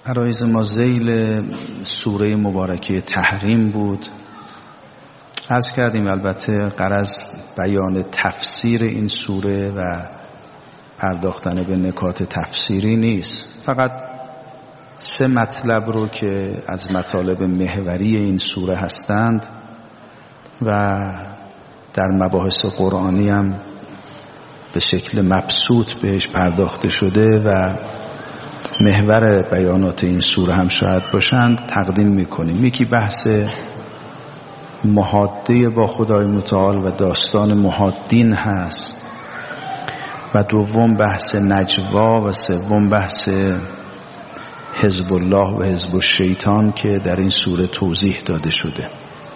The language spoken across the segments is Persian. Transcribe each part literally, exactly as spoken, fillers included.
عرایز ما ذیل سوره مبارکه تحریم بود. عرض کردیم البته غرض بیان تفسیر این سوره و پرداختن به نکات تفسیری نیست، فقط سه مطلب رو که از مطالب محوری این سوره هستند و در مباحث قرآنی هم به شکل مبسوط بهش پرداخته شده و محور بیانات این سوره هم شاید باشند تقدیم میکنیم. یکی بحث محاده با خدای متعال و داستان محادین هست و دوم بحث نجوا و سوم بحث حزب الله و حزب الشیطان که در این سوره توضیح داده شده.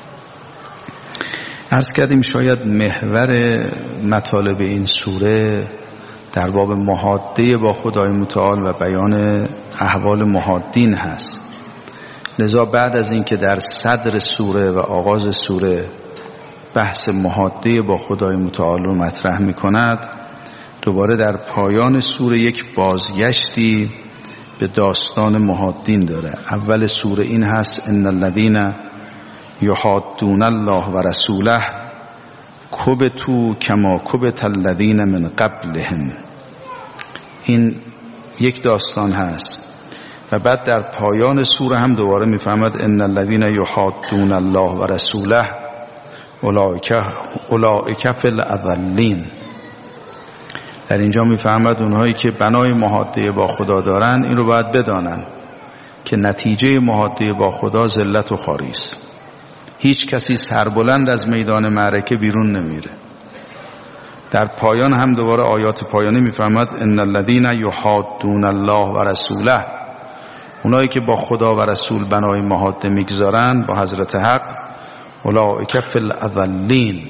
عرض کردیم شاید محور مطالب این سوره در باب محاده با خدای متعال و بیان احوال محادین هست. لذا بعد از این که در صدر سوره و آغاز سوره بحث محاده با خدای متعال رو مطرح می کند، دوباره در پایان سوره یک بازگشتی به داستان محادین داره. اول سوره این هست: ان الذین یحادون الله و رسوله کبتوا کما کبت الذین من قبلهم. این یک داستان هست و بعد در پایان سوره هم دوباره میفهمد ان الذین یحادون الله و رسوله اولئک اولئک فی الاذلین. در اینجا میفهمد اونهایی که بنای محاده با خدا دارن این رو باید بدانن که نتیجه محاده با خدا ذلت و خواری است. هیچ کسی سربلند از میدان معرکه بیرون نمیره. در پایان هم دوباره آیات پایانی میفهمد ان الذین یحادون الله و رسوله، اونایی که با خدا و رسول بنای محاده میگذارن با حضرت حق، اولئک فی الاذلین،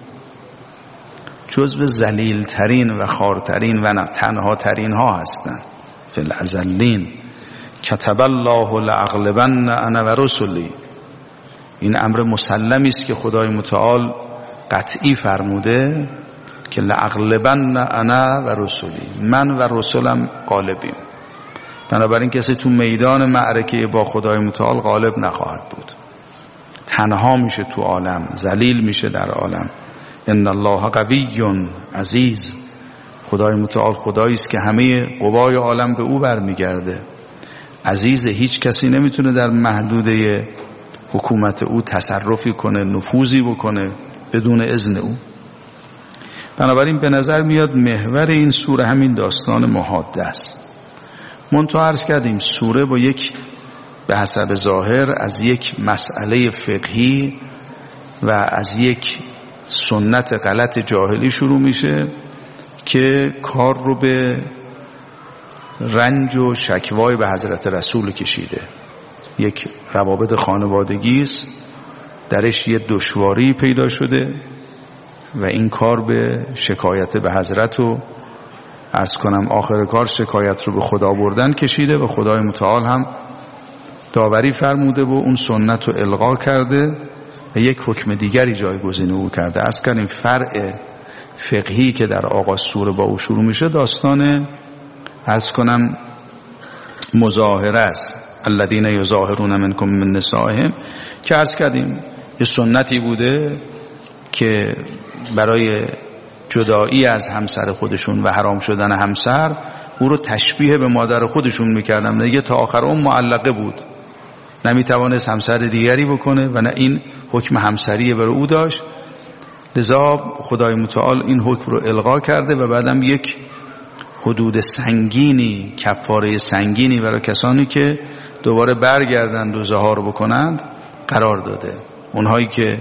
جزو ذلیل ترین و خوارترین و تنها ترین ها هستند. فی الاذلین کتب الله لاغلبن انا و رسلی. این امر مسلمی است که خدای متعال قطعی فرموده که لاغلبن انا و رسلی، من و رسولم غالبیم. بنابراین کسی تو میدان معرکه با خدای متعال غالب نخواهد بود، تنها میشه تو عالم، ذلیل میشه در عالم. ان الله قوی عزیز، خدای متعال خدایی است که همه قوای عالم به او برمیگرده. عزیز، هیچ کسی نمیتونه در محدوده حکومت او تصرفی کنه، نفوذی بکنه بدون اذن او. بنابراین به نظر میاد محور این سوره همین داستان محاده است. منتها عرض کردیم سوره با یک به حسب ظاهر از یک مسئله فقهی و از یک سنت غلط جاهلی شروع میشه که کار رو به رنج و شکوای به حضرت رسول کشیده. یک روابط خانوادگی است، درش یه دشواری پیدا شده و این کار به شکایت به حضرت و عرض کنم آخر کار شکایت رو به خدا بردن کشیده و خدای متعال هم داوری فرموده و اون سنت رو الغا کرده و یک حکم دیگری جایگزین او کرده. از کنیم فرع فقهی که در آغاز سوره با او شروع میشه داستان عرض کنم مظاهره است. الذین یظاهرون منکم من نسائهم، که عرض کردیم یه سنتی بوده که برای جدایی از همسر خودشون و حرام شدن همسر او رو تشبیه به مادر خودشون میکردن. دیگه تا آخر اون معلقه بود، نمیتوانست همسر دیگری بکنه و نه این حکم همسری برای او داشت. لذا خدای متعال این حکم رو الغا کرده و بعدم یک حدود سنگینی، کفاره سنگینی برای کسانی که دوباره برگردند و ظهار بکنند قرار داده. اونهایی که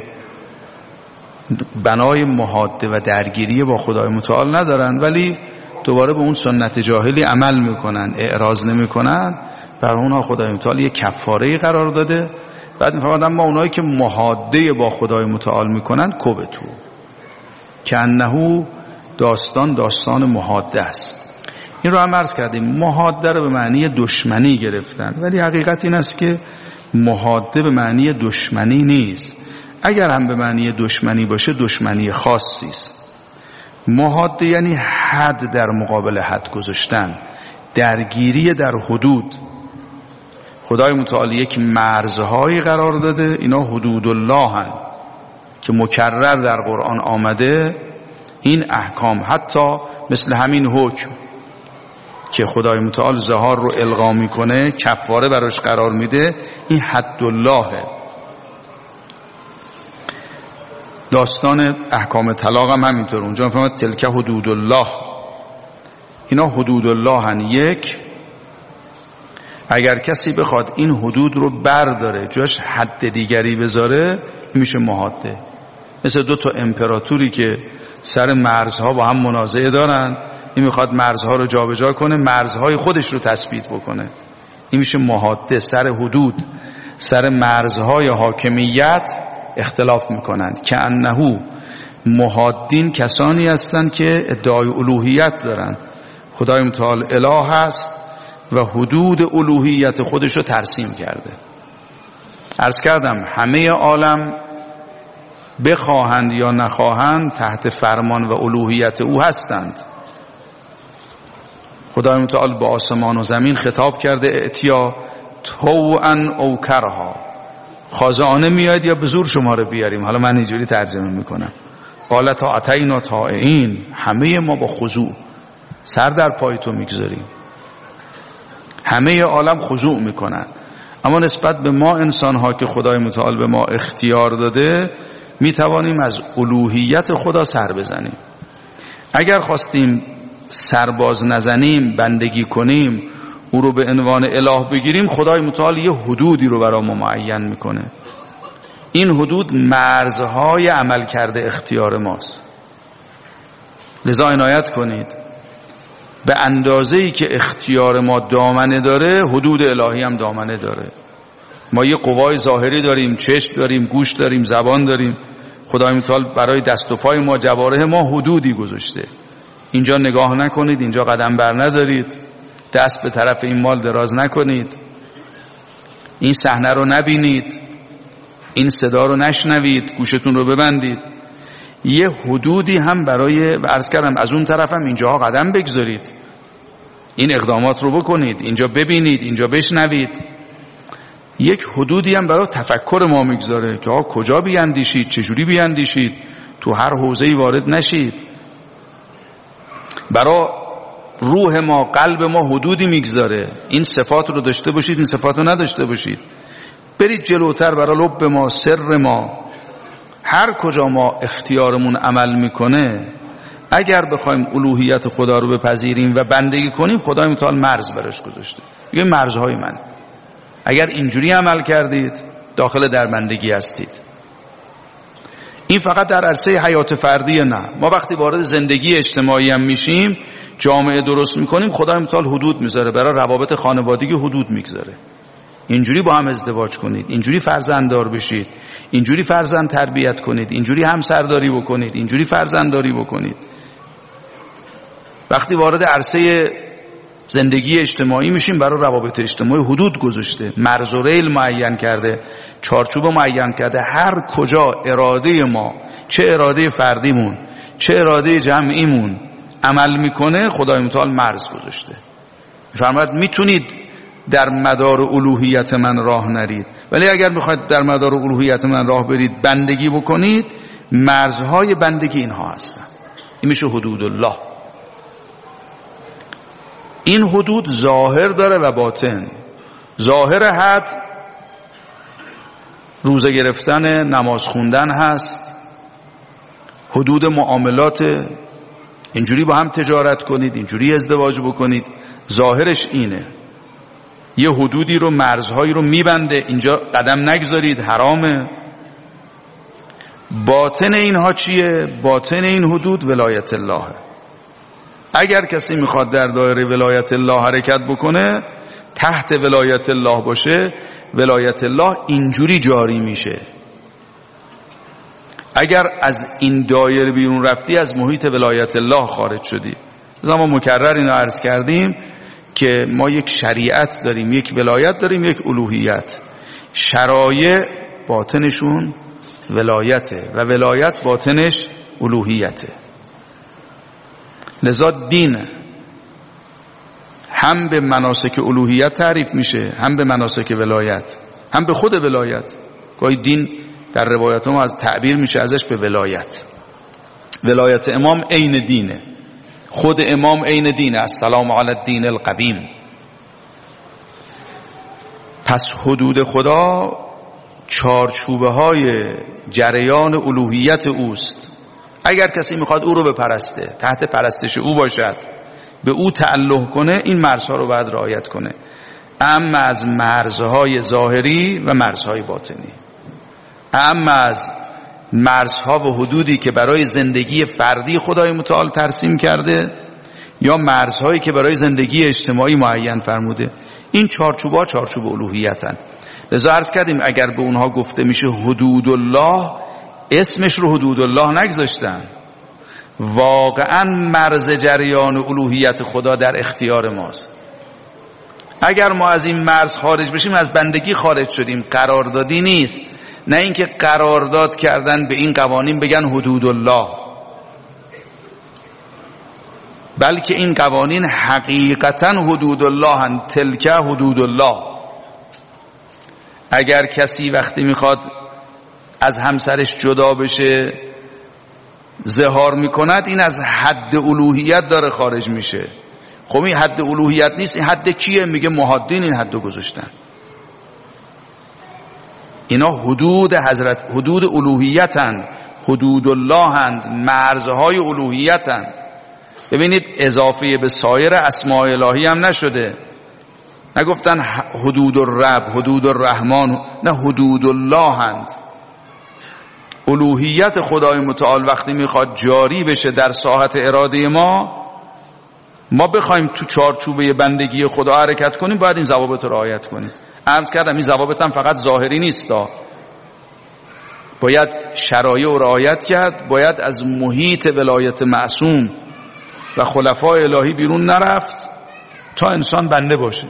بنای محاده و درگیری با خدای متعال ندارن ولی دوباره به اون سنت جاهلی عمل میکنن، اعراض نمیکنن، برای اونها خدای متعال یک کفاره قرار داده. بعد میفرماد اما اونهایی که محاده با خدای متعال میکنن کبتو، که انه داستان داستان محاده است. این رو هم عرض کردیم، محاده رو به معنی دشمنی گرفتن ولی حقیقت این است که محاده به معنی دشمنی نیست. اگر هم به معنی دشمنی باشه دشمنی خاصی است. محاده یعنی حد در مقابل حد گذاشتن، درگیری در حدود. خدای متعال یک مرزهایی قرار داده، اینا حدود الله هن که مکرر در قرآن آمده. این احکام حتی مثل همین حکم که خدای متعال زهار رو الغا میکنه، کفاره براش قرار میده، این حد اللهه. داستان احکام طلاق هم همینطور، اونجا میفهمد تلک حدود الله، اینا حدود الله هن. یک، اگر کسی بخواد این حدود رو برداره جاش حد دیگری بذاره، این میشه محاده. مثل دو تا امپراتوری که سر مرزها با هم منازعه دارن، این میخواد مرزها رو جابجا کنه، مرزهای خودش رو تثبیت بکنه، این میشه محاده. سر حدود، سر مرزهای حاکمیت اختلاف میکنند. که انهو محادین کسانی هستند که ادعای الوهیت دارن، خدای متعال اله هست و حدود الوهیت خودش رو ترسیم کرده. عرض کردم همه عالم بخواهند یا نخواهند تحت فرمان و الوهیت او هستند. خدای متعال با آسمان و زمین خطاب کرده ائتیا طوعا او کرها، خاضعانه میاد یا به زور شما رو بیاریم. حالا من اینجوری ترجمه میکنم، قالت اتینا طائعین، همه ما با خضوع سر در پای تو میگذاریم، همه عالم خضوع میکنن. اما نسبت به ما انسان ها که خدای متعال به ما اختیار داده، میتوانیم از الوهیت خدا سر بزنیم. اگر خواستیم سرباز نزنیم، بندگی کنیم، او رو به عنوان اله بگیریم، خدای متعال یه حدودی رو برای ما معین میکنه. این حدود مرزهای عمل کرده اختیار ماست. لذا عنایت کنید، به اندازه‌ای که اختیار ما دامنه داره، حدود الهی هم دامنه داره. ما یه قوای ظاهری داریم، چشم داریم، گوش داریم، زبان داریم. خدای متعال برای دست و پای ما، جوارح ما حدودی گذاشته. اینجا نگاه نکنید، اینجا قدم بر ندارید، دست به طرف این مال دراز نکنید، این صحنه رو نبینید، این صدا رو نشنوید، گوشتون رو ببندید. یه حدودی هم برای، عرض کردم از اون طرف هم اینجاها قدم بگذارید، این اقدامات رو بکنید، اینجا ببینید، اینجا بشنوید. یک حدودی هم برای تفکر ما میگذاره که آقا کجا بیاندیشید، چجوری بیاندیشید، تو هر حوزه‌ای وارد نشید. برای روح ما، قلب ما حدودی میگذاره، این صفات رو داشته باشید، این صفات رو نداشته باشید. برید جلوتر، برای لب ما، سر ما، هر کجا ما اختیارمون عمل میکنه، اگر بخوایم الوهیت خدا رو بپذیریم و بندگی کنیم، خدای متعال مرز براش گذاشته. یه مرزهای من، اگر اینجوری عمل کردید داخل در بندگی هستید. این فقط در عرصه حیات فردی نه، ما وقتی وارد زندگی اجتماعی هم میشیم، جامعه درست میکنیم، خدای متعال حدود میذاره، برای روابط خانوادگی حدود میگذاره. اینجوری با هم ازدواج کنید، اینجوری فرزنددار بشید، اینجوری فرزند تربیت کنید، اینجوری همسرداری بکنید، اینجوری فرزندداری بکنید. وقتی وارد عرصه زندگی اجتماعی میشیم، برای روابط اجتماعی حدود گذاشته، مرز و ریل معین کرده، چارچوب معین کرده. هر کجا اراده ما، چه اراده فردیمون چه اراده جمعیمون عمل میکنه، خدای متعال مرز گذاشته. میفرماید میتونید در مدار الوهیت من راه نرید، ولی اگر میخواید در مدار الوهیت من راه برید، بندگی بکنید، مرزهای بندگی اینها هستن. این میشه حدود الله. این حدود ظاهر داره و باطن. ظاهر حد روزه گرفتن، نماز خوندن هست، حدود معاملات، اینجوری با هم تجارت کنید، اینجوری ازدواج بکنید، ظاهرش اینه. یه حدودی رو، مرزهایی رو میبنده، اینجا قدم نگذارید، حرامه. باطن اینها چیه؟ باطن این حدود ولایت الله. اگر کسی میخواد در دایره ولایت الله حرکت بکنه، تحت ولایت الله باشه، ولایت الله اینجوری جاری میشه. اگر از این دایره بیرون رفتی، از محیط ولایت الله خارج شدی. ما مکرر اینو عرض کردیم که ما یک شریعت داریم، یک ولایت داریم، یک الوهیت. شرایع باطنشون ولایته و ولایت باطنش الوهیته. لذا دین هم به مناسک الوهیت تعریف میشه، هم به مناسک ولایت، هم به خود ولایت. گاهی دین در روایت هم از تعبیر میشه ازش به ولایت. ولایت امام عین دینه، خود امام عین دینه. السلام علی الدین القویم. پس حدود خدا چارچوبه های جریان الوهیت اوست. اگر کسی میخواد او رو بپرسته، تحت پرستش او باشد، به او تعلق کنه، این مرزها رو باید رعایت کنه. اما از مرزهای ظاهری و مرزهای باطنی، اما از مرزها و حدودی که برای زندگی فردی خدای متعال ترسیم کرده یا مرزهایی که برای زندگی اجتماعی معین فرموده، این چارچوب‌ها چارچوب الوهیتن. لذا عرض کردیم اگر به اونها گفته میشه حدود الله، اسمش رو حدود الله نگذاشتن، واقعا مرز جریان الوهیت خدا در اختیار ماست. اگر ما از این مرز خارج بشیم از بندگی خارج شدیم، قراردادی نیست. نه اینکه قرارداد کردن به این قوانین بگن حدود الله، بلکه این قوانین حقیقتا حدود الله هن. تلک حدود الله. اگر کسی وقتی میخواد از همسرش جدا بشه ظهار میکند، این از حد الوهیت داره خارج میشه. خب این حد الوهیت نیست، این حد کیه؟ میگه محادین این حدو گذاشتن. اینا حدود حضرت، حدود الوهیتن، حدود الله هند، مرزهای الوهیتن. ببینید اضافه به سایر اسماء الهی هم نشده. نگفتن حدود الرب، حدود الرحمن، نه حدود الله هند. الوهیت خدای متعال وقتی میخواد جاری بشه در ساحت اراده ما، ما بخوایم تو چارچوبه بندگی خدا حرکت کنیم، باید این ضوابط رو رعایت کنیم. عرض کردم این ضوابط هم فقط ظاهری نیست، باید شرایع رو رعایت کرد، باید از محیط ولایت معصوم و خلفای الهی بیرون نرفت تا انسان بنده باشه.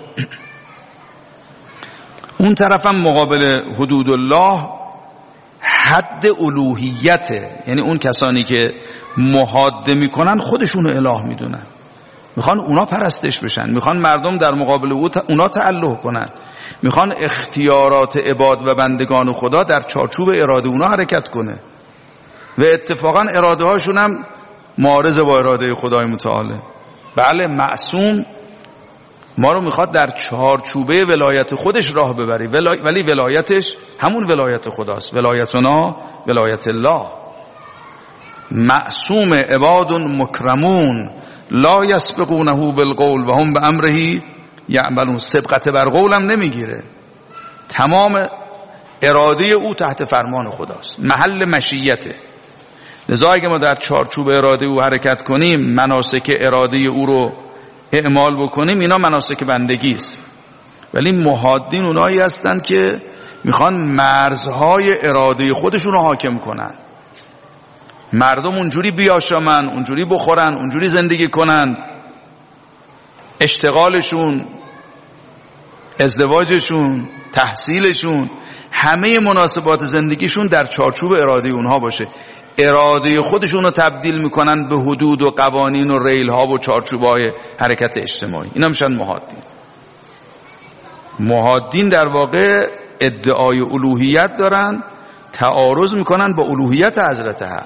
اون طرف هم مقابل حدود الله حد الوهیته، یعنی اون کسانی که محاده میکنن خودشون رو اله میدونن، میخوان اونا پرستش بشن، میخوان مردم در مقابل اونا تعلق کنن، میخوان اختیارات عباد و بندگان خدا در چارچوب اراده اونا حرکت کنه و اتفاقا اراده هاشون هم معارض با اراده خدای متعاله. بله معصوم ما رو میخواد در چارچوبه ولایت خودش راه ببری، ولی ولایتش همون ولایت خداست. ولایتنا ولایت الله. معصوم عباد مکرمون لا یسبقونه بالقول و هم بامره یعملون. سبقت بر قولم نمیگیره، تمام اراده او تحت فرمان خداست، محل مشیته. لذا اگه ما در چارچوب اراده او حرکت کنیم، مناسک اراده او رو اعمال بکنیم، اینا مناسک بندگی است. ولی محادین اونایی هستن که میخوان مرزهای اراده خودشون رو حاکم کنن، مردم اونجوری بیاشامن، اونجوری بخورن، اونجوری زندگی کنند، اشتغالشون، ازدواجشون، تحصیلشون، همه مناسبات زندگیشون در چارچوب اراده اونها باشه. اراده خودشون رو تبدیل میکنن به حدود و قوانین و ریل ها و چارچوبای حرکت اجتماعی. اینا میشن محادین. محادین در واقع ادعای الوهیت دارن، تعارض میکنن با الوهیت حضرت حق.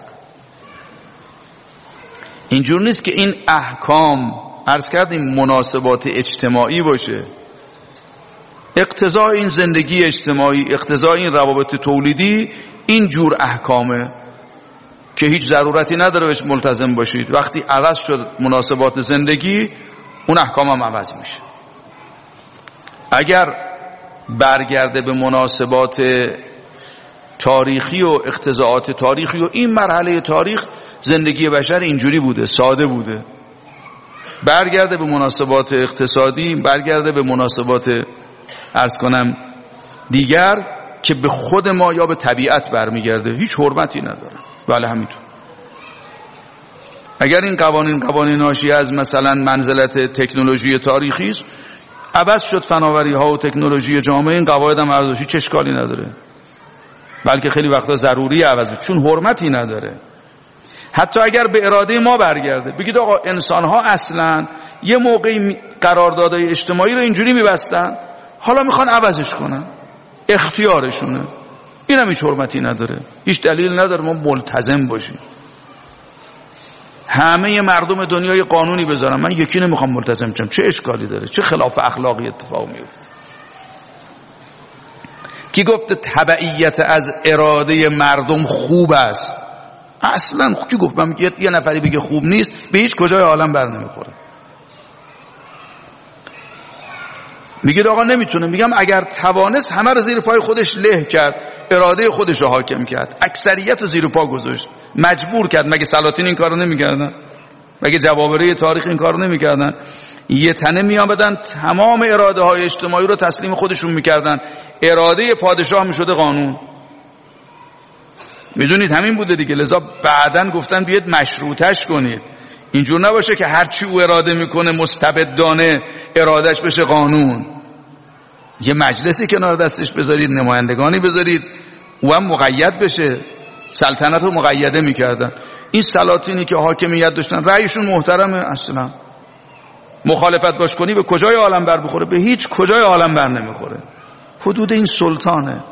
اینجور نیست که این احکام عرض کردیم مناسبات اجتماعی باشه، اقتضای این زندگی اجتماعی، اقتضای این روابط تولیدی این جور احکامه که هیچ ضرورتی نداره بهش ملتزم باشید. وقتی عوض شد مناسبات زندگی، اون احکام هم عوض میشه. اگر برگرده به مناسبات تاریخی و اقتضاعات تاریخی و این مرحله تاریخ زندگی بشر اینجوری بوده، ساده بوده، برگرده به مناسبات اقتصادی، برگرده به مناسبات عرض کنم دیگر که به خود ما یا به طبیعت برمیگرده، هیچ حرمتی نداره. بله همینطور. اگر این قوانین قوانین ناشی از مثلا منزلت تکنولوژی تاریخی است، عوض شد فناوری ها و تکنولوژی جامعه، این قواعد هم عوض، هیچ اشکالی نداره، بلکه خیلی وقتا ضروری عوض شد چون حرمتی نداره. حتی اگر به اراده ما برگرده، بگید آقا انسان ها اصلا یه موقعی قراردادهای اجتماعی رو اینجوری میبستن، حالا میخوان عوضش کنن، اختیارشونه. اینم هیچ حرمتی نداره، هیچ دلیل نداره ما ملتزم باشیم. همه مردم دنیای قانونی بذارن، من یکی نمیخوام ملتزم شم، چه اشکالی داره؟ چه خلاف اخلاقی اتفاق میفته؟ کی گفته تبعیت از اراده مردم خوب است؟ اصلا کی گفت؟ من یه نفری بگه خوب نیست به هیچ کجای عالم بر نمیخوره. میگه آقا نمیتونه. میگم اگر توانست همه رو زیر پای خودش له کرد، اراده خودش رو حاکم کرد، اکثریت رو زیر پا گذاشت، مجبور کرد. مگه سلاطین این کارو نمیکردن؟ مگه جوابره تاریخ این کارو نمیکردن؟ یه تنه میآمدن تمام اراده های اجتماعی رو تسلیم خودشون میکردن، اراده پادشاه میشده قانون. میدونید همین بوده دیگه. لذا بعدن گفتن بیاد مشروطش کنید، اینجور نباشه که هرچی او اراده میکنه مستبدانه ارادش بشه قانون. یه مجلسی کنار دستش بذارید، نمایندگانی بذارید، او هم مقید بشه. سلطنت رو مقیده میکردن. این سلاطینی که حاکمیت داشتن رأیشون محترمه، اصلا مخالفت باش کنی به کجای عالم بر بخوره؟ به هیچ کجای عالم بر نمیخوره. حدود این سلطانه،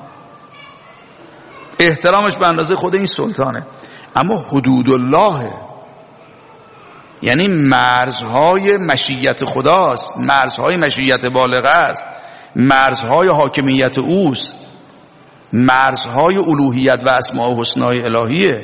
احترامش به اندازه خود این سلطانه. اما حدود الله یعنی مرزهای مشیت خداست، مرزهای مشیت بالغه است، مرزهای حاکمیت اوست، مرزهای الوهیت و اسماء و حسنای الهیه.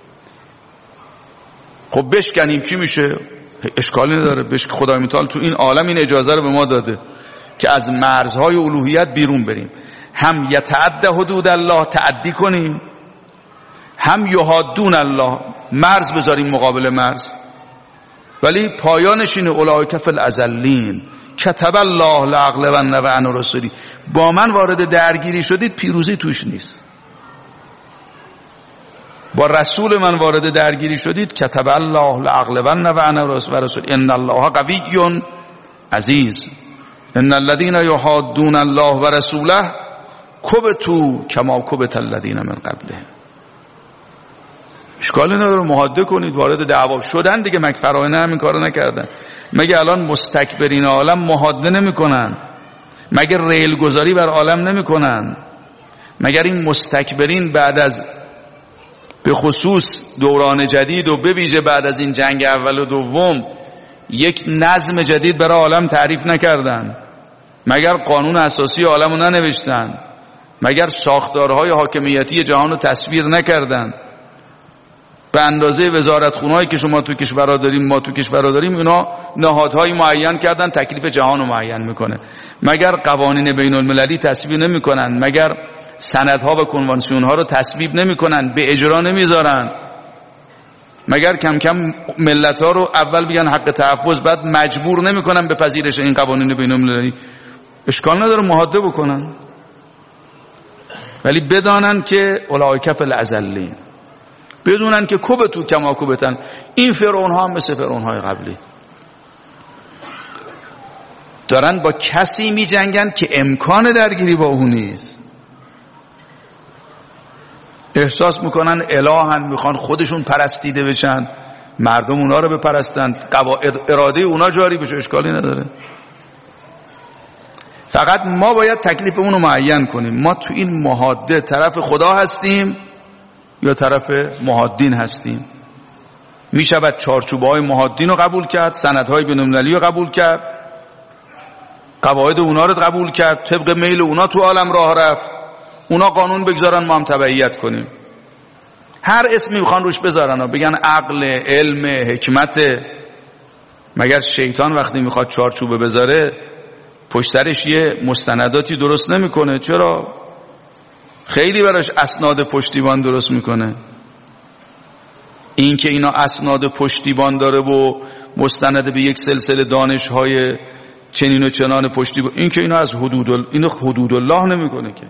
خب بشکنیم چی میشه؟ اشکالی نداره. بشک خدای متعال تو این عالم این اجازه رو به ما داده که از مرزهای الوهیت بیرون بریم. هم یتعدى حدود الله، تعدی کنیم، هم یحادون الله، مرز بذاریم مقابل مرز. ولی پایانش اینه اولئک فی الاذلین کتب الله لاغلبن انا و رسولی. با من وارد درگیری شدید پیروزی توش نیست. با رسول من وارد درگیری شدید کتب الله لاغلبن انا و رسولی ان الله قوی عزیز ان الذين يحادون الله و رسوله کبتوا کما کبت الذين من قبلهم. اشکالی نداره محاده کنید، وارد دعوا شدن دیگه. مگه فراعنه همین کارو نکردن؟ مگه الان مستکبرین عالم محاده نمیکنن؟ مگه ریل گذاری بر عالم نمیکنن؟ مگر این مستکبرین بعد از به خصوص دوران جدید و به ویژه بعد از این جنگ اول و دوم یک نظم جدید برای عالم تعریف نکردن؟ مگر قانون اساسی عالم رو ننوشتن؟ مگر ساختارهای حاکمیتی جهان رو تصویر نکردن؟ به اندازه وزارتخونه‌هایی که شما تو کشورها داریم، ما تو کشورها داریم، اینا نهادهایی معین کردن تکلیف جهان رو معین میکنه. مگر قوانین بین المللی تصویب نمیکنن؟ مگر سندها و کنوانسیونها رو تصویب نمیکنن؟ به اجرا نمیذارن؟ مگر کم کم ملت‌ها رو اول بگن حق تحفظ، بعد مجبور نمیکنن به پذیرش این قوانین بین المللی؟ اشکال نداره محاده بکنن، ولی بدانن که اولئک فی الاذلین، بدونن که کبتو کما کبتن. این فرعون ها هم مثل فرعون های قبلی دارن با کسی می جنگن که امکان درگیری با اون نیست. احساس میکنن الهن، میخوان خودشون پرستیده بشن، مردم اونا رو بپرستن، اراده اونا جاری بشه. اشکالی نداره. فقط ما باید تکلیف اونو معین کنیم. ما تو این محاده طرف خدا هستیم یا طرف محادین هستیم؟ می شود چارچوبه های محادین رو قبول کرد، سندهای بین‌المللی رو قبول کرد، قواعد اونا رو قبول کرد، طبق میل اونا تو عالم راه رفت، اونا قانون بگذارن ما هم تبعیت کنیم. هر اسمی میخوان روش بذارن و بگن عقل، علم، حکمت. مگر شیطان وقتی میخواد چارچوبه بذاره پشترش یه مستنداتی درست نمیکنه؟ چرا؟ خیلی براش اسناد پشتیبان درست میکنه. این که اینا اسناد پشتیبان داره و مستند به یک سلسله دانش‌های چنین و چنان پشتیبان، این که اینا از حدود ال... اینو حدود الله نمیکنه که.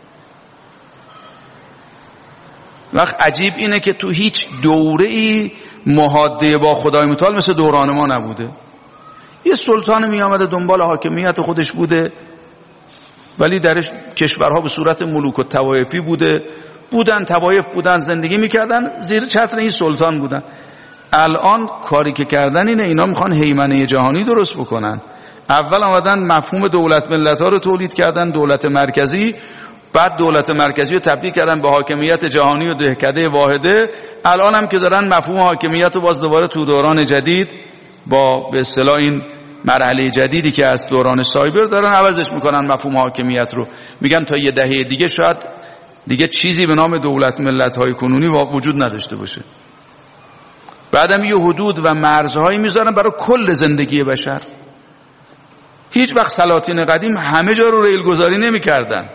وقت عجیب اینه که تو هیچ دوره‌ای محاده با خدای متعال مثل دوران ما نبوده. یه سلطان می آمده دنبال حاکمیت خودش بوده، ولی درش کشورها به صورت ملوک و طوایفی بوده، بودن طوایف بودن، زندگی میکردن، زیر چتر این سلطان بودن. الان کاری که کردن اینه، اینا میخوان هیمنه جهانی درست بکنن. اول آمدن مفهوم دولت ملت ها رو تولید کردن، دولت مرکزی، بعد دولت مرکزی رو تبدیل کردن به حاکمیت جهانی و دهکده واحده. الان هم که دارن مفهوم حاکمیت رو باز دوباره تو دوران جدید با به اصطلاح این مرحله جدیدی که از دوران سایبر دارن عوضش میکنن مفهوم حاکمیت رو، میگن تا یه دهه دیگه شاید دیگه چیزی به نام دولت ملت های کنونی وجود نداشته باشه. بعدم یه حدود و مرزهایی میذارن برای کل زندگی بشر. هیچ وقت سلاطین قدیم همه جا رو ریل گذاری نمی کردن.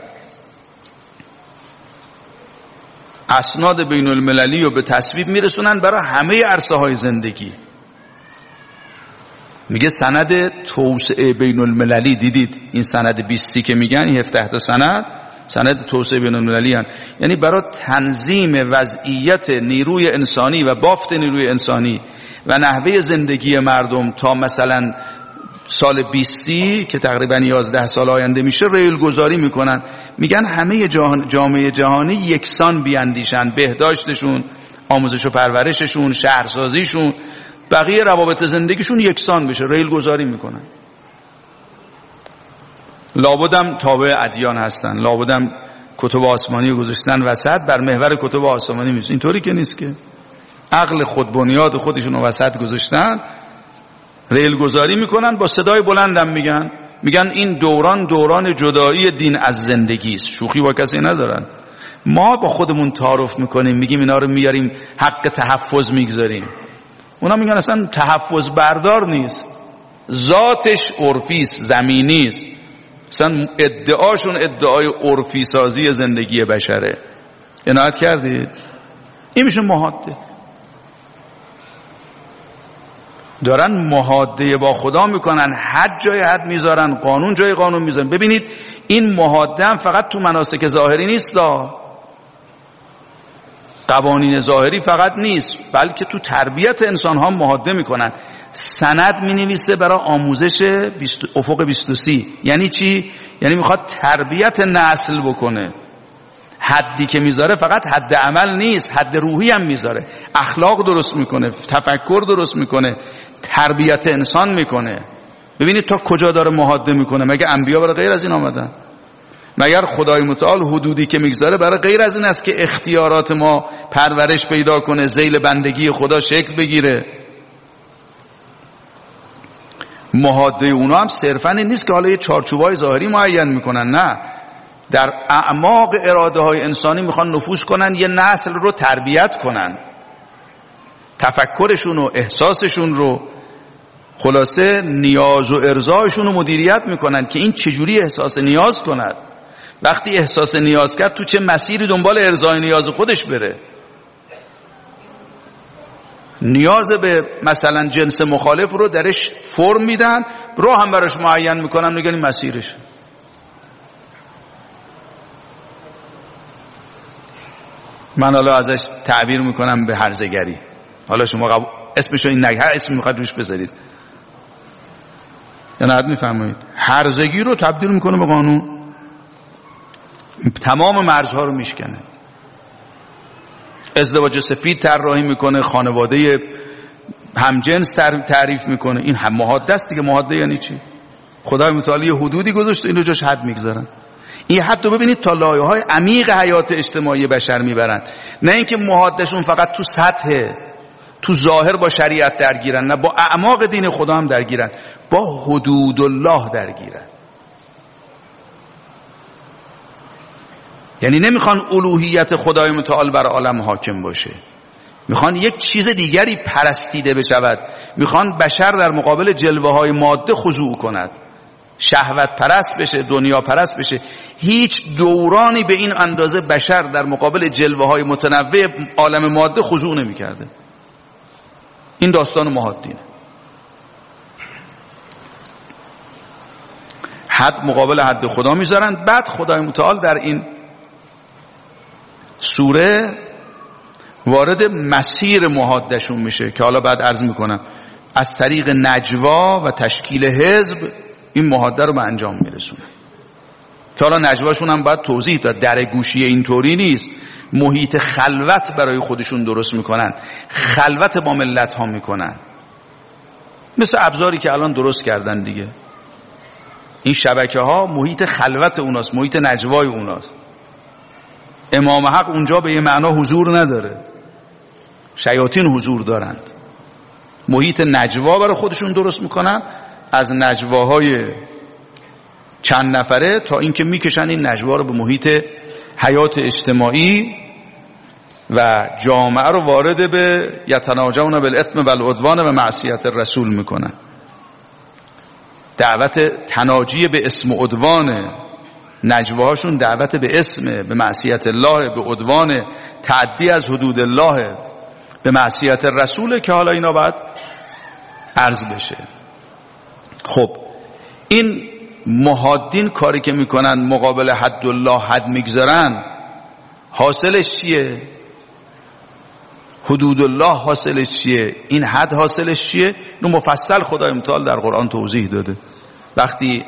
اسناد بین المللی رو به تصویب میرسونن برای همه عرصه های زندگی. میگه سند توسعه بین المللی، دیدید این سند بیستی که میگن، این هفده تا سند سند توسعه بین المللی هن. یعنی برای تنظیم وضعیت نیروی انسانی و بافت نیروی انسانی و نحوه زندگی مردم تا مثلا سال بیستی که تقریبا یازده سال آینده میشه ریل گذاری میکنن. میگن همه جهان جامعه جهانی یکسان بیاندیشن، بهداشتشون، آموزش و پرورششون، شهرسازیشون، بقیه روابط زندگیشون یکسان بشه، ریل گذاری میکنن. لابدم تابع ادیان هستن، لابدم کتب آسمانی گذاشتن وسط، بر محور کتب آسمانی میشه. اینطوری که نیست که عقل خود بنیاد خودشون رو وسط گذاشتن، ریل گذاری میکنن، با صدای بلندم میگن میگن این دوران دوران جدایی دین از زندگی است. شوخی با کسی ندارن. ما با خودمون تعارف میکنیم، میگیم اینا رو میاریم حق تحفظ میگذاریم. اونا میگن اصلا تحفظ بردار نیست، ذاتش عرفی است، زمینی است. اصلا ادعاشون ادعای عرفی سازی زندگی بشره. عنایت کردید؟ این میشه محاده. دارن محاده با خدا میکنن، حد جای حد میذارن، قانون جای قانون میذارن. ببینید این محاده هم فقط تو مناسک ظاهری نیست، قوانین ظاهری فقط نیست، بلکه تو تربیت انسان ها محاده میکنن. سند مینویسه برای آموزش بیست افق بیست و سی. یعنی چی؟ یعنی میخواد تربیت نسل بکنه. حدی که میذاره فقط حد عمل نیست، حد روحی هم میذاره. اخلاق درست میکنه، تفکر درست میکنه، تربیت انسان میکنه. ببینید تا کجا داره محاده میکنه. مگه انبیا برای غیر از این آمدن؟ مگر خدای متعال حدودی که میگذاره برای غیر از این است که اختیارات ما پرورش پیدا کنه، ذیل بندگی خدا شکل بگیره؟ محاده اونا هم صرفاً این نیست که حالا یه چارچوبای ظاهری معین میکنن، نه، در اعماق اراده های انسانی میخوان نفوذ کنن، یه نسل رو تربیت کنن، تفکرشون و احساسشون رو، خلاصه نیاز و ارضایشون رو مدیریت میکنن که این چجوری احساس نیاز کند. وقتی احساس نیاز کرد تو چه مسیری دنبال ارضای نیاز خودش بره. نیاز به مثلا جنس مخالف رو درش فرم میدن، رو هم براش معین میکنن، میگن این مسیرش. من حالا ازش تعبیر میکنم به هرزگری. حالا شما قبول اسمشو این نگه، هر اسمی میخواد روش بذارید، یا نه میفهمید؟ هرزگی رو تبدیل میکنه به قانون، تمام مرزها رو میشکنه. ازدواج سفید طراحی میکنه، خانواده همجنس تعریف میکنه. این هم محاده است دیگه. محاده یعنی چی؟ خدای متعال یه حدودی گذاشته، این رو جاش حد میگذارن. این حد رو ببینید تا لایه های عمیق حیات اجتماعی بشر میبرن. نه اینکه محادشون فقط تو سطح، تو ظاهر با شریعت درگیرن، نه، با اعماق دین خدا هم درگیرن، با حدود الله درگیرن. یعنی نمیخوان الوهیت خدای متعال بر عالم حاکم باشه، میخوان یک چیز دیگری پرستیده بشود. میخوان بشر در مقابل جلوه های ماده خضوع کند، شهوت پرست بشه، دنیا پرست بشه. هیچ دورانی به این اندازه بشر در مقابل جلوه های متنوع عالم ماده خضوع نمی کرده. این داستان محادینه. حد مقابل حد خدا میذارن. بعد خدای متعال در این سوره وارد مسیر محادشون میشه که حالا بعد عرض میکنم. از طریق نجوا و تشکیل حزب این محاده رو به انجام میرسونه. که حالا نجواشون هم باید توضیح داد، در گوشی اینطوری نیست. محیط خلوت برای خودشون درست میکنن، خلوت با ملت ها میکنن، مثل ابزاری که الان درست کردن دیگه. این شبکه ها محیط خلوت اوناست، محیط نجوای اوناست. امام حق اونجا به یه معنا حضور نداره، شیاطین حضور دارند. محیط نجوا برای خودشون درست میکنن، از نجواهای چند نفره تا اینکه میکشن این نجوا رو به محیط حیات اجتماعی و جامعه رو وارد به یتناجون بالاثم والعدوان و معصیت الرسول میکنن. دعوت تناجی به اسم و عدوان، نجواهاشون دعوت به اسم، به معصیت الله، به عدوان، تعدی از حدود الله، به معصیت الرسول، که حالا اینا باید عرض بشه. خب این محادین کاری که میکنن مقابل حد الله حد میگذارن، حاصلش چیه؟ حدود الله حاصلش چیه؟ این حد حاصلش چیه؟ اینو مفصل خدای متعال در قرآن توضیح داده. وقتی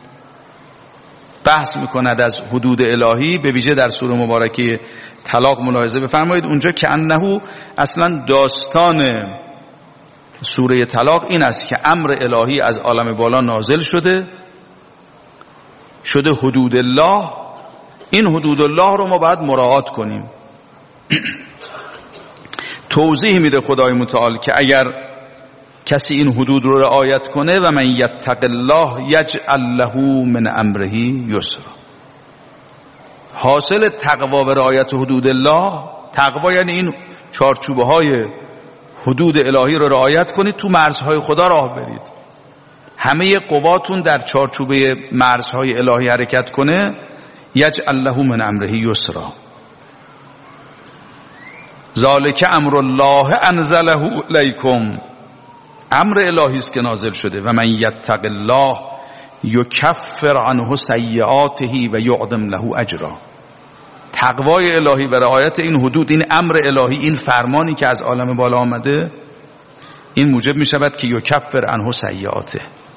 بحث میکند از حدود الهی، به ویژه در سوره مبارکه طلاق ملاحظه بفرمایید، اونجا که انه اصلا داستان سوره طلاق این است که امر الهی از عالم بالا نازل شده، شده حدود الله. این حدود الله رو ما باید مراعات کنیم. توضیح میده خدای متعال که اگر کسی این حدود رو رعایت کنه، و من یتق الله یجعل له من امره یسرا. حاصل تقوا و رعایت حدود الله، تقوا یعنی این چارچوبه های حدود الهی رو رعایت کنید، تو مرزهای خدا راه برید. همه قواتون در چارچوبه مرزهای الهی حرکت کنه، یجعل له من امره یسرا. ذالک امر الله انزله الیکم، امر الهی است که نازل شده. و من یتق الله یکفر عنه سیئاته و یعظم له اجرا. تقوای الهی و رعایت این حدود، این امر الهی، این فرمانی که از عالم بالا آمده، این موجب می شود که یکفر عنه سیئاته،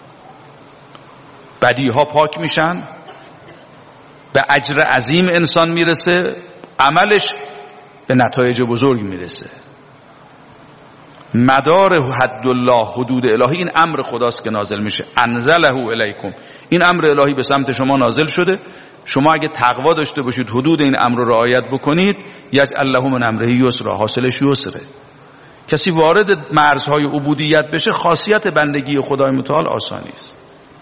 بدیها پاک میشن، به اجر عظیم انسان میرسه، عملش به نتایج بزرگ میرسه. مدار حد الله، حدود الهی، این امر خداست که نازل میشه. انزله الیکم، این امر الهی به سمت شما نازل شده. شما اگه تقوا داشته باشید، حدود این امر رو رعایت بکنید، یجعل له من امره یسرا، حاصلش یسره. کسی وارد مرزهای عبودیت بشه، خاصیت بندگی خدای متعال آسانی است.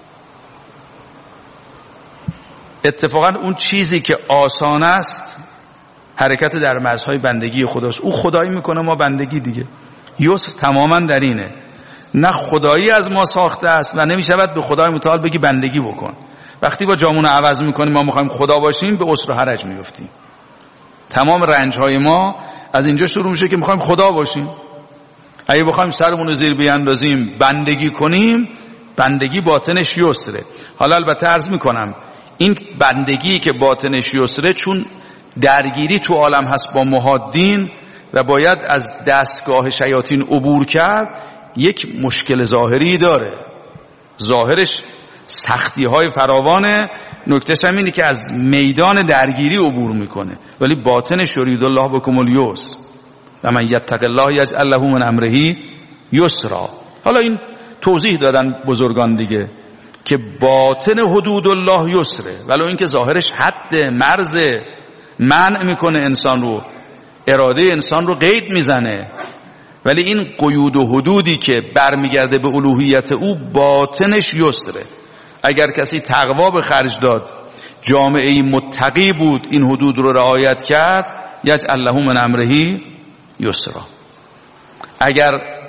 اتفاقا اون چیزی که آسان است حرکت در مرزهای بندگی خداست. او خدایی میکنه، ما بندگی دیگه. یسر تماما در اینه، نه خدایی از ما ساخته است و نمیشود به خدای متعال بگی بندگی بکن. وقتی با جامون عوض میکنیم، ما میخوایم خدا باشیم، به عسر و حرج میفتیم. تمام رنجهای ما از اینجا شروع میشه که میخوایم خدا باشیم. اگه بخوایم سرمون رو زیر بیاندازیم بندگی کنیم، بندگی باطنش یسره. حالا البته عرض میکنم این بندگی که باطنش یسره، چون درگیری تو عالم هست با محادین و باید از دستگاه شیاطین عبور کرد، یک مشکل ظاهری داره. ظاهرش سختی های فراوانه، نکتهش هم اینه که از میدان درگیری عبور میکنه، ولی باطنش یرید الله بکم الیسر و من یتق الله یجعل له من امره یسرا. حالا این توضیح دادن بزرگان دیگه که باطن حدود الله یسره، ولی اینکه ظاهرش حد، مرز، منع میکنه انسان رو، اراده انسان رو قید میزنه، ولی این قیود و حدودی که برمیگرده به الوهیت او، باطنش یسره. اگر کسی تقوا به خرج داد، جامعه متقی بود، این حدود رو رعایت کرد، یجعل له من امره یسرا. اگر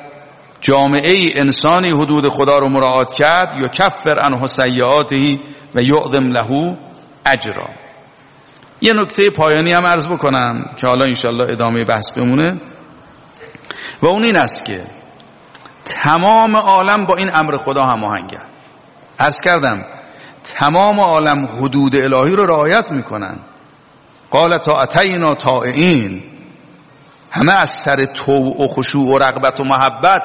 جامعه انسانی حدود خدا رو مراعات کرد، یکفر عنه سیئاته و یعظم له اجرا. یه نکته پایانی هم عرض بکنم که حالا انشالله ادامه بحث بمونه، و اون این است که تمام عالم با این امر خدا هماهنگن. عرض کردم تمام عالم حدود الهی رو رعایت میکنن. قال طاعتینا طائعین، همه از سر طوع و خشوع و رغبت و محبت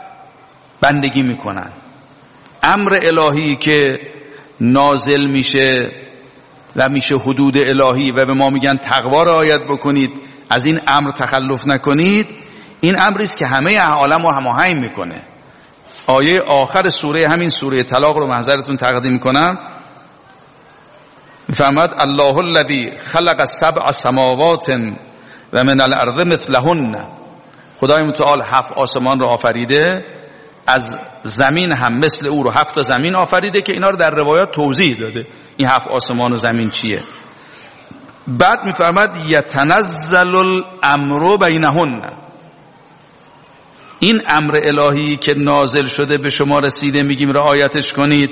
بندگی میکنن. امر الهی که نازل میشه و میشه حدود الهی و به ما میگن تقوا رعایت بکنید، از این امر تخلف نکنید، این امری است که همه عالم رو هماهنگ میکنه. آیه آخر سوره، همین سوره طلاق رو محضرتون تقدیم کنم، میفرماید الله الذی خلق سبع سماوات و من الارض مثلهن. خدای متعال هفت آسمان رو آفریده، از زمین هم مثل او رو هفت زمین آفریده که اینا رو در روایات توضیح داده این هفت آسمان و زمین چیه. بعد میفرماید یتنزل الامر بینهن، این امر الهی که نازل شده به شما رسیده، میگیم رعایتش کنید،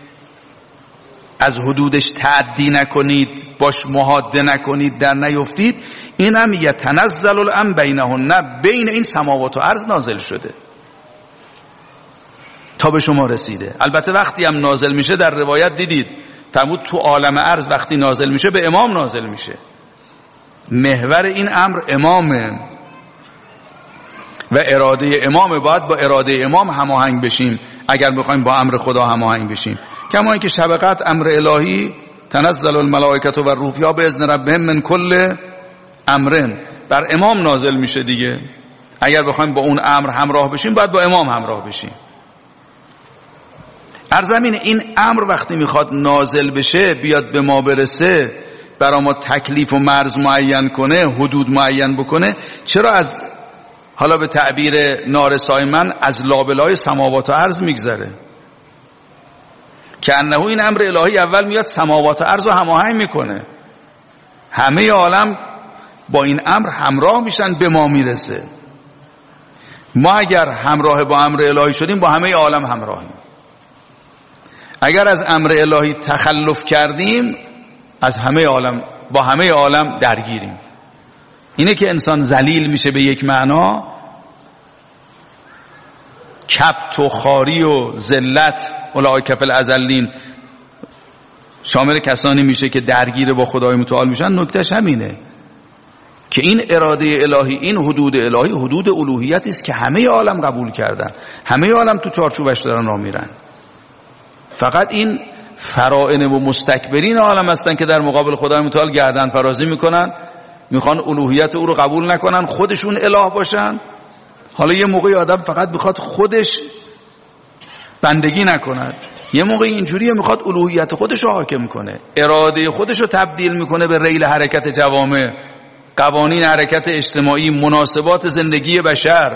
از حدودش تعدی نکنید، باش محاده نکنید، در نیفتید. این هم یتنزل الامر بینهن، بین این سماوات و ارض نازل شده تا به شما رسیده. البته وقتی هم نازل میشه در روایت دیدید فرمود تو عالم ارض وقتی نازل میشه به امام نازل میشه، محور این امر امامه و اراده امامه، باید با اراده امام هماهنگ بشیم اگر بخوایم با امر خدا هماهنگ بشیم. کما اینکه شبقت امر الهی تنزل الملائکه و الروح یا باذن ربهم من کل امرن، بر امام نازل میشه دیگه. اگر بخوایم با اون امر همراه بشیم باید با امام همراه بشیم. ارزمین این امر وقتی میخواد نازل بشه، بیاد به ما برسه، برای ما تکلیف و مرز معین کنه، حدود معین بکنه، چرا از حالا به تعبیر نارسای من از لابلای سماوات و ارض میگذره؟ که انه این امر الهی اول میاد سماوات و ارض رو هماهنگ میکنه، همه عالم با این امر همراه میشن، به ما میرسه. ما اگر همراه با امر الهی شدیم با همه عالم همراهیم، اگر از امر الهی تخلف کردیم از همه عالم با همه عالم درگیریم. اینه که انسان ذلیل میشه به یک معنا، کبت و خاری و ذلت، اولئک فی الاذلین، شامل کسانی میشه که درگیر با خدای متعال میشن. نکتهش همینه که این اراده الهی، این حدود الهی حدود الوهیت است که همه عالم قبول کردن، همه عالم تو چارچوبش دارن راه میرن. فقط این فرائن و مستکبرین عالم هستن که در مقابل خدای متعال گردن فرازی میکنن، میخوان الوهیت او رو قبول نکنن، خودشون اله باشن. حالا یه موقعی آدم فقط میخواد خودش بندگی نکند، یه موقعی اینجوریه میخواد الوهیت خودش رو حاکم کنه، اراده خودش رو تبدیل میکنه به ریل حرکت جوامع، قوانین حرکت اجتماعی، مناسبات زندگی بشر.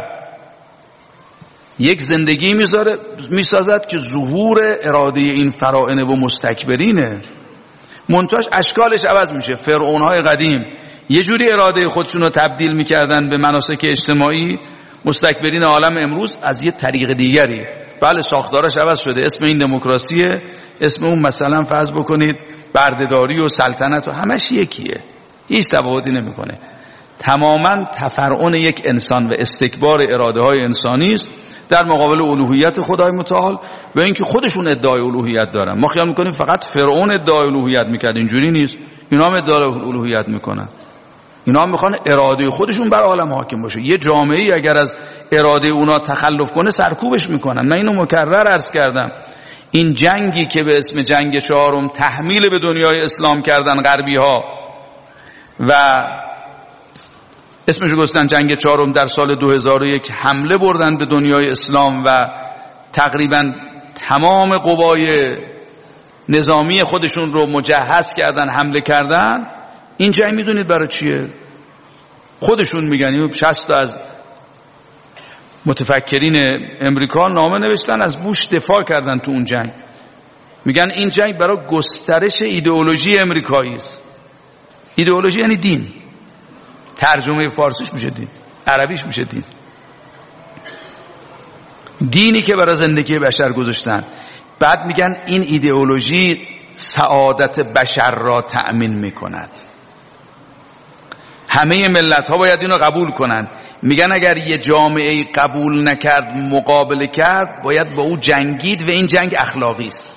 یک زندگی میذاره میسازد که ظهور اراده این فرائن و مستکبرینه، منتاش اشکالش عوض میشه. فرعونهای قدیم یه جوری اراده خودشون رو تبدیل میکردن به مناسک اجتماعی، مستکبرین عالم امروز از یه طریق دیگری. بله ساختارش عوض شده، اسم این دموکراسیه، اسم اون مثلا فرض بکنید بردهداری و سلطنت و همش یکیه، هیچ تفاوتی نمیکنه. تماما تفرعن یک انسان و استکبار اراده های انسانی است در مقابل الوهیت خدای متعال و اینکه خودشون ادعای الوهیت دارن. ما خیال میکنیم فقط فرعون ادعای الوهیت میکرد، اینجوری نیست. اینا هم ادعای الوهیت میکنن، اینا هم میخوان اراده خودشون بر عالم حاکم باشه. یه جامعه‌ای اگر از اراده اونا تخلف کنه سرکوبش میکنن. من اینو مکرر عرض کردم، این جنگی که به اسم جنگ چهارم تحمیل به دنیای اسلام کردن غربی ها و اسمش رو گذاشتن جنگ چهارم، در سال دو هزار و یک حمله بردن به دنیای اسلام و تقریبا تمام قوای نظامی خودشون رو مجهز کردن، حمله کردن. این جنگ میدونید برای چیه؟ خودشون میگن، شصت تا از متفکرین امریکا نامه نوشتن، از بوش دفاع کردن تو اون جنگ. میگن این جنگ برای گسترش ایدئولوژی امریکایی است. ایدئولوژی یعنی دین، ترجمه فارسیش میشه دین، عربیش میشه دین. دینی که برای زندگی بشر گذاشتن. بعد میگن این ایدئولوژی سعادت بشر را تأمین میکند، همه ملت ها باید اینو قبول کنن. میگن اگر یه جامعه قبول نکرد، مقابله کرد، باید با او جنگید و این جنگ اخلاقی است.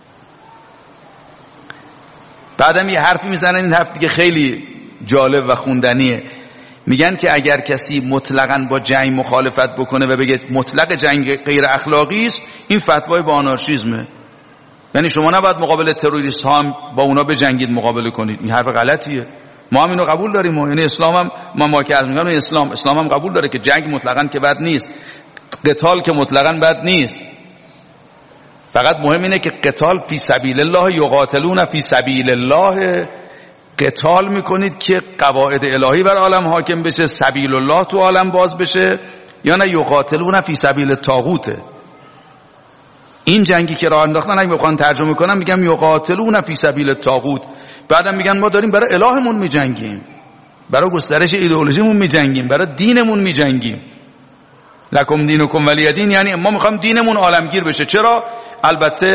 بعدم یه حرفی میزنن، این حرف دیگه خیلی جالب و خوندنیه. میگن که اگر کسی مطلقاً با جنگ مخالفت بکنه و بگه مطلق جنگ غیر اخلاقی است، این فتوای با آنارشیزمه. یعنی شما نباید مقابل تروریست ها هم با اونا بجنگید، مقابله کنید. این حرف غلطیه. ما هم اینو قبول داریم. ما یعنی اسلام هم ما ما که از میگم اسلام اسلام هم قبول داره که جنگ مطلقاً که بد نیست، قتال که مطلقاً بد نیست. فقط مهم اینه که قتال فی سبیل الله، یقاتلون فی سبیل الله، قتال میکنید که قواعد الهی بر عالم حاکم بشه، سبیل الله تو عالم باز بشه، یا نه یقاتلون فی سبیل طاغوت. این جنگی که راه انداختن اگه بخوام ترجمه کنم میگم یقاتلون فی سبیل طاغوت، بعدم میگن ما داریم برای الهمون میجنگیم، برای گسترش ایدئولوژیمون میجنگیم، برای دینمون میجنگیم. لکم دینکم ولی دین، یعنی ما میخوام دینمون عالمگیر بشه. چرا؟ البته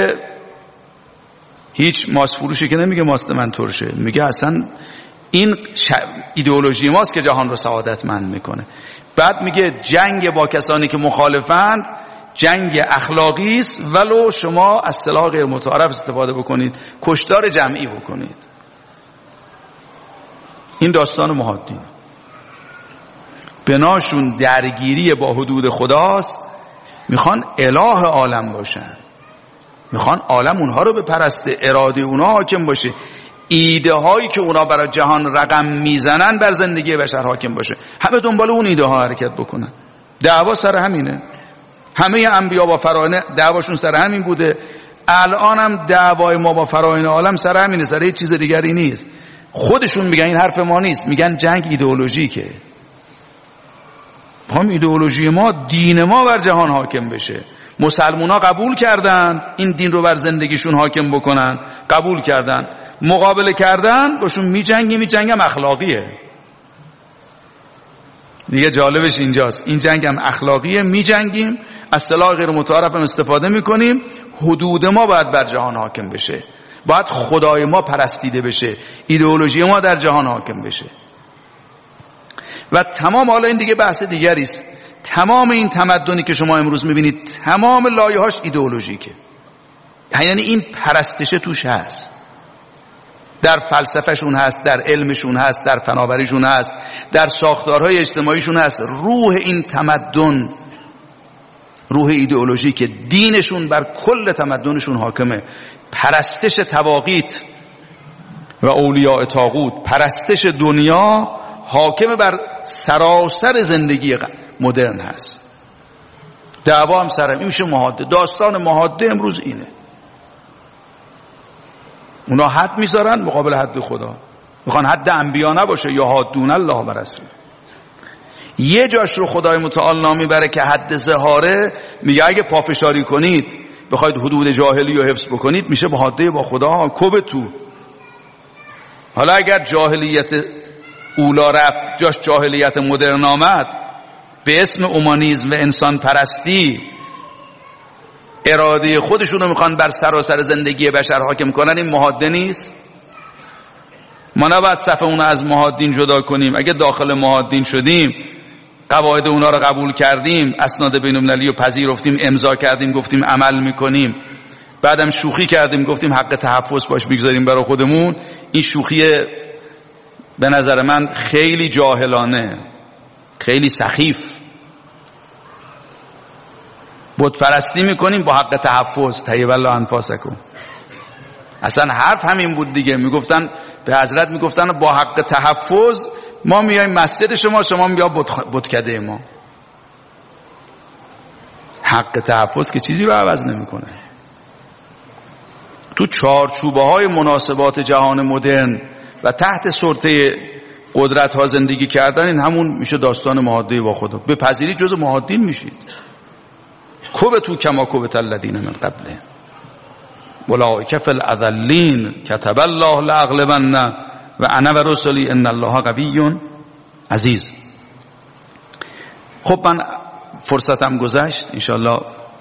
هیچ ماست فروشی که نمیگه ماست من ترشه، میگه اصلا این ایدئولوژی ماست که جهان رو سعادتمند میکنه. بعد میگه جنگ با کسانی که مخالفند جنگ اخلاقی است، ولو شما از اصطلاح غیر متعارف استفاده بکنید، کشتار جمعی بکنید. این داستان محادین، بناشون درگیری با حدود خداست، میخوان اله عالم باشن، میخوان عالم اونها رو بپرسته، اراده اونها حاکم باشه، ایده هایی که اونا برای جهان رقم میزنن بر زندگی بشر حاکم باشه. همه دنبال اون ایده ها حرکت بکنن. دعوا سر همینه. همه انبیا با فراعنه دعواشون سر همین بوده. الان هم دعوای ما با فراعنه عالم سر همینه، سر هیچ چیز دیگری نیست. خودشون میگن این حرف ما نیست، میگن جنگ ایدئولوژیکه. هم ایدئولوژی ما، دین ما بر جهان حاکم بشه. مسلمونا قبول کردند این دین رو بر زندگیشون حاکم بکنن، قبول کردن، مقابله کردن، باشون میجنگیم. این جنگ هم اخلاقیه دیگه. جالبش اینجاست، این جنگ هم اخلاقیه، میجنگیم، اصطلاح غیر متعارف هم استفاده میکنیم. حدود ما باید بر جهان حاکم بشه، باید خدای ما پرستیده بشه، ایدئولوژی ما در جهان حاکم بشه. و تمام، حالا این دیگه بحث دیگری است، تمام این تمدنی که شما امروز میبینید تمام لایه‌هاش ایدئولوژیکه. یعنی این پرستش توش هست، در فلسفهشون هست، در علمشون هست، در فناوریشون هست، در ساختارهای اجتماعیشون هست. روح این تمدن روح ایدئولوژیکه، دینشون بر کل تمدنشون حاکمه. پرستش طواغیت و اولیاء طاغوت، پرستش دنیا حاکم بر سراسر زندگی مدرن هست. دعوا هم سرم این میشه محاده. داستان محاده امروز اینه، اونا حد میذارن مقابل حد خدا، میخوان حد انبیا نباشه، یا حدون الله و رسول. یه جاش رو خدای متعال نامی بره که حد ظهاره، میگه اگه پافشاری کنید بخواید حدود جاهلی رو حفظ بکنید میشه محاده با خدا، کوب تو. حالا اگر جاهلیت اولا رفت جاش جاهلیت مدرن آمد، به اسم اومانیسم و انسان پرستی اراده خودشون رو میخوان بر سراسر زندگی بشر حاکم کنن، این محاده نیست؟ ما نباید صف اون از محادین جدا کنیم. اگه داخل محادین شدیم، قواعد اونا رو قبول کردیم، اسناد بین المللی رو پذیرفتیم، امضا کردیم، گفتیم عمل میکنیم، بعدم شوخی کردیم گفتیم حق تحفظ باش میگذاریم برای خودمون، این شوخی به نظر من خیلی جاهلانه، خیلی سخیف. بت پرستی میکنیم با حق تحفظ، طیب الله انفاسکم. اصلا حرف همین بود دیگه، میگفتن به حضرت میگفتن با حق تحفظ ما میایم مسجد شما، شما میا بتکده ما. حق تحفظ که چیزی رو عوض نمیکنه. تو چارچوبه های مناسبات جهان مدرن و تحت سلطه قدرت ها زندگی کردن، این همون میشه داستان محاده با خدا. به پذیری جز محادین میشید. کوب تو کما کوبت الذین من قبله اولئک فی الاذلین کتب الله لاغلبن و انا و رسلی ان الله قوی عزیز. خب من فرصتم گذشت، انشالله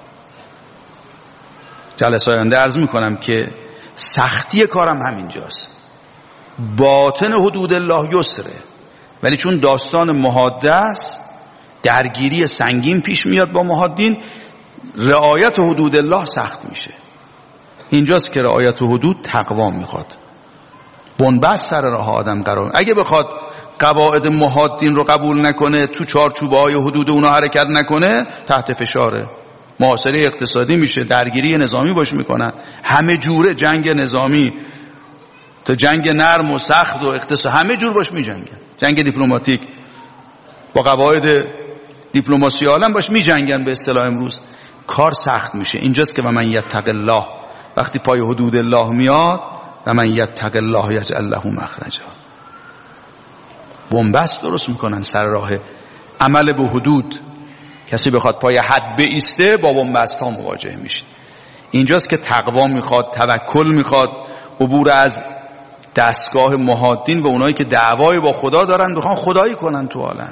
جلسه آینده عرض میکنم که سختی کارم همینجاست. باطن حدود الله یسره، ولی چون داستان محاده است درگیری سنگین پیش میاد با محادین، رعایت حدود الله سخت میشه. اینجاست که رعایت حدود تقوا میخواد، بنبست سر راه آدم قرار. اگه بخواد قواعد محادین رو قبول نکنه، تو چارچوبه های حدود اونا حرکت نکنه، تحت فشاره. محاصره اقتصادی میشه، درگیری نظامی باش میکنن، همه جوره جنگ نظامی تا جنگ نرم و سخت و اقتصاد همه جور باش میجنگن. جنگ دیپلماتیک با قواعد دیپلماسی عالم باش میجنگن به اصطلاح امروز. کار سخت میشه. اینجاست که و من یتق الله، وقتی پای حدود الله میاد و من یتق الله یجعل له مخرجا، بنبست درست میکنن سر راه عمل به حدود. کسی بخواد پای حد بایسته با بنبست ها مواجه میشه. اینجاست که تقوا میخواد، توکل میخواد، عبور از دستگاه محادین و اونایی که دعوای با خدا دارن بخوان خدایی کنن تو عالم.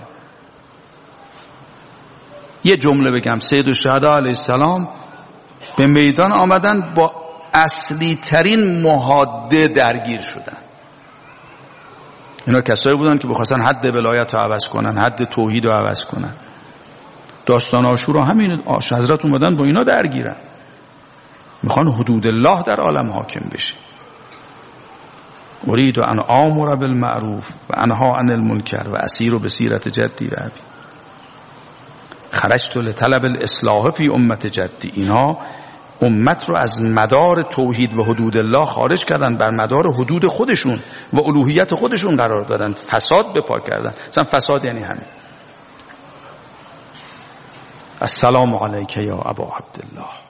یه جمله بگم، سید الشهدا علیه السلام به میدان آمدن با اصلی ترین محاده درگیر شدن. اینا کسایی بودن که بخواستن حد ولایت رو عوض کنن، حد توحید رو عوض کنن. داستان عاشورا همین، حضرت اومدن با اینا درگیرن، میخوان حدود الله در عالم حاکم بشه. اريد ان آمر بالمعروف و انها عن المنکر و اسیر بسیرت جدی و ابی. خرجت لطلب الاصلاح فی امت جدی. اینا امت رو از مدار توحید و حدود الله خارج کردن، بر مدار حدود خودشون و الوهیت خودشون قرار دادن، فساد بپا کردن. مثلا فساد یعنی همین. السلام علیک یا ابا عبدالله.